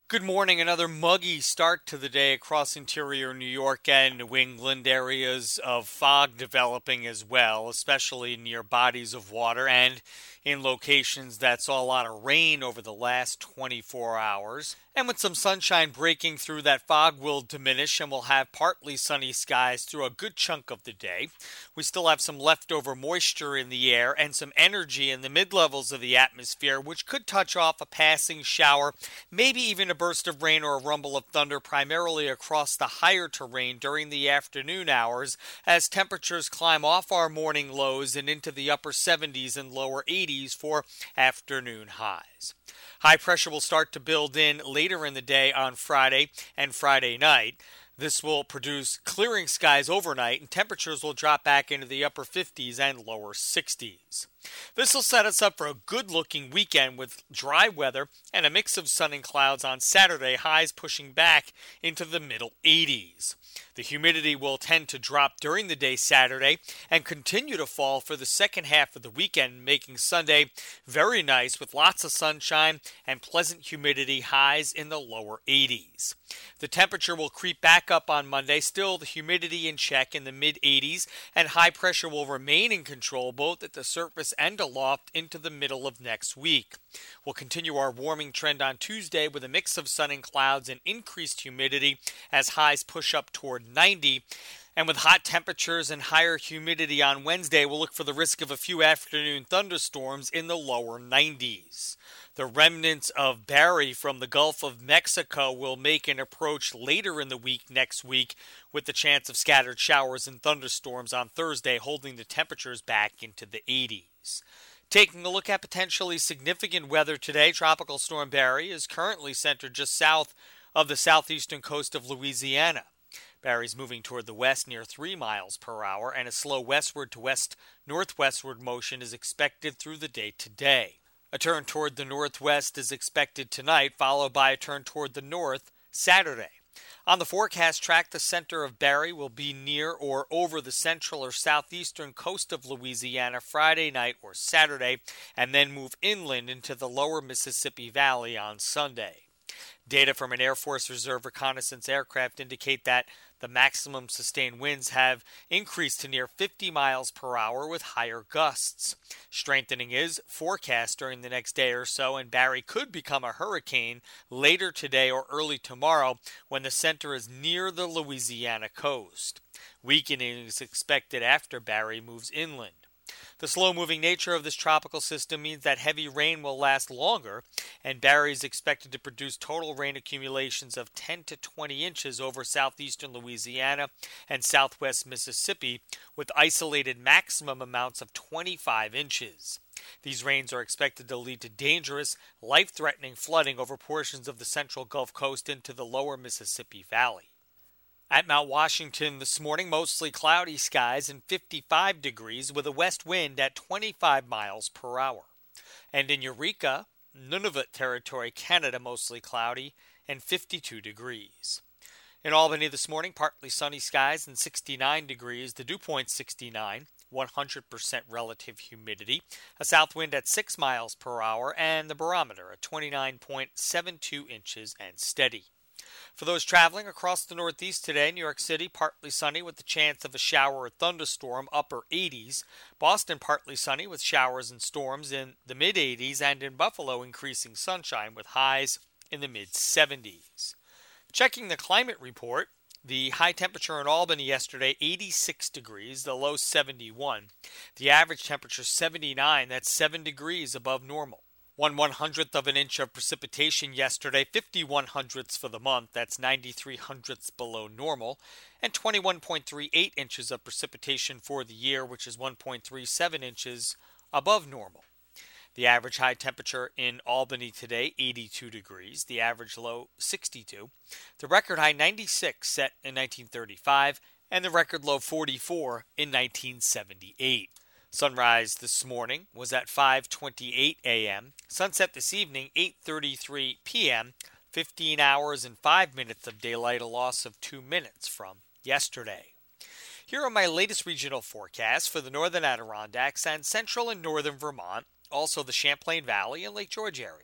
Good morning. Another muggy start to the day across interior New York and New England. Areas of fog developing as well, especially near bodies of water and in locations that saw a lot of rain over the last 24 hours. And with some sunshine breaking through, that fog will diminish and we'll have partly sunny skies through a good chunk of the day. We still have some leftover moisture in the air and some energy in the mid levels of the atmosphere, which could touch off a passing shower, maybe even a burst of rain or a rumble of thunder, primarily across the higher terrain during the afternoon hours as temperatures climb off our morning lows and into the upper 70s and lower 80s for afternoon highs. High pressure will start to build in later in the day on Friday and Friday night. This will produce clearing skies overnight, and temperatures will drop back into the upper 50s and lower 60s. This will set us up for a good-looking weekend with dry weather and a mix of sun and clouds on Saturday, highs pushing back into the middle 80s. The humidity will tend to drop during the day Saturday and continue to fall for the second half of the weekend, making Sunday very nice with lots of sunshine and pleasant humidity, highs in the lower 80s. The temperature will creep back up on Monday, still the humidity in check in the mid 80s, and high pressure will remain in control both at the surface and aloft into the middle of next week. We'll continue our warming trend on Tuesday with a mix of sun and clouds and increased humidity as highs push up toward 90. And with hot temperatures and higher humidity on Wednesday, we'll look for the risk of a few afternoon thunderstorms in the lower 90s. The remnants of Barry from the Gulf of Mexico will make an approach later in the week next week, with the chance of scattered showers and thunderstorms on Thursday, holding the temperatures back into the 80s. Taking a look at potentially significant weather today, Tropical Storm Barry is currently centered just south of the southeastern coast of Louisiana. Barry's moving toward the west near 3 miles per hour, and a slow westward to west-northwestward motion is expected through the day today. A turn toward the northwest is expected tonight, followed by a turn toward the north Saturday. On the forecast track, the center of Barry will be near or over the central or southeastern coast of Louisiana Friday night or Saturday, and then move inland into the lower Mississippi Valley on Sunday. Data from an Air Force Reserve reconnaissance aircraft indicate that the maximum sustained winds have increased to near 50 miles per hour with higher gusts. Strengthening is forecast during the next day or so, and Barry could become a hurricane later today or early tomorrow when the center is near the Louisiana coast. Weakening is expected after Barry moves inland. The slow-moving nature of this tropical system means that heavy rain will last longer, and Barry is expected to produce total rain accumulations of 10 to 20 inches over southeastern Louisiana and southwest Mississippi, with isolated maximum amounts of 25 inches. These rains are expected to lead to dangerous, life-threatening flooding over portions of the central Gulf Coast into the lower Mississippi Valley. At Mount Washington this morning, mostly cloudy skies and 55 degrees with a west wind at 25 miles per hour. And in Eureka, Nunavut Territory, Canada, mostly cloudy and 52 degrees. In Albany this morning, partly sunny skies and 69 degrees, the dew point 69, 100% relative humidity, a south wind at 6 miles per hour, and the barometer at 29.72 inches and steady. For those traveling across the Northeast today, New York City, partly sunny with the chance of a shower or thunderstorm, upper 80s. Boston, partly sunny with showers and storms in the mid 80s. And in Buffalo, increasing sunshine with highs in the mid 70s. Checking the climate report, the high temperature in Albany yesterday, 86 degrees, the low 71. The average temperature 79, that's 7 degrees above normal. 1/100th of an inch of precipitation yesterday, 51 hundredths for the month, that's 93 hundredths below normal, and 21.38 inches of precipitation for the year, which is 1.37 inches above normal. The average high temperature in Albany today, 82 degrees, the average low, 62, the record high 96 set in 1935, and the record low 44 in 1978. Sunrise this morning was at 5:28 a.m. Sunset this evening, 8:33 p.m. 15 hours and 5 minutes of daylight, a loss of 2 minutes from yesterday. Here are my latest regional forecasts for the northern Adirondacks and central and northern Vermont, also the Champlain Valley and Lake George area.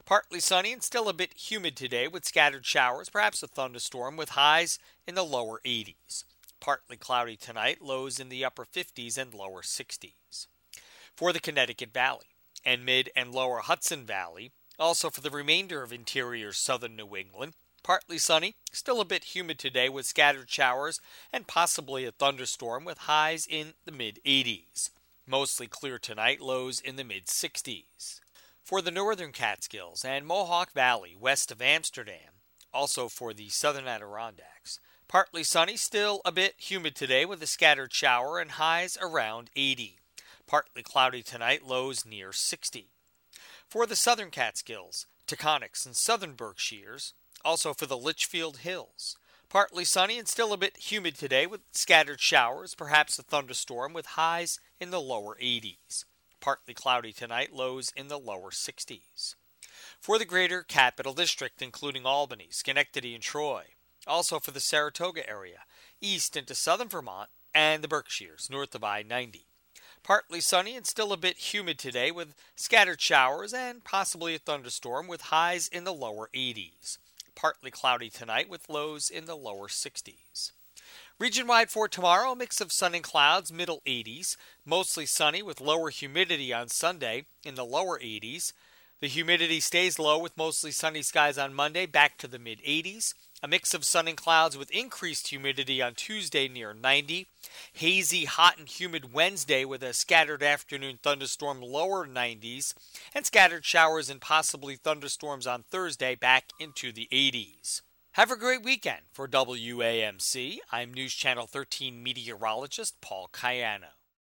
Partly sunny and still a bit humid today with scattered showers, perhaps a thunderstorm with highs in the lower 80s. Partly cloudy tonight, lows in the upper 50s and lower 60s. For the Connecticut Valley and mid and lower Hudson Valley, also for the remainder of interior southern New England, partly sunny, still a bit humid today with scattered showers and possibly a thunderstorm with highs in the mid-80s. Mostly clear tonight, lows in the mid-60s. For the northern Catskills and Mohawk Valley west of Amsterdam, also for the southern Adirondacks, partly sunny, still a bit humid today with a scattered shower and highs around 80. Partly cloudy tonight, lows near 60. For the southern Catskills, Taconics, and southern Berkshires, also for the Litchfield Hills, partly sunny and still a bit humid today with scattered showers, perhaps a thunderstorm with highs in the lower 80s. Partly cloudy tonight, lows in the lower 60s. For the greater Capital District, including Albany, Schenectady, and Troy, also for the Saratoga area, east into southern Vermont, and the Berkshires, north of I-90. Partly sunny and still a bit humid today with scattered showers and possibly a thunderstorm with highs in the lower 80s. Partly cloudy tonight with lows in the lower 60s. Region-wide for tomorrow, a mix of sun and clouds, middle 80s. Mostly sunny with lower humidity on Sunday in the lower 80s. The humidity stays low with mostly sunny skies on Monday, back to the mid-80s. A mix of sun and clouds with increased humidity on Tuesday near 90. Hazy, hot, and humid Wednesday with a scattered afternoon thunderstorm lower 90s. And scattered showers and possibly thunderstorms on Thursday back into the 80s. Have a great weekend. For WAMC, I'm News Channel 13 meteorologist Paul Cayano.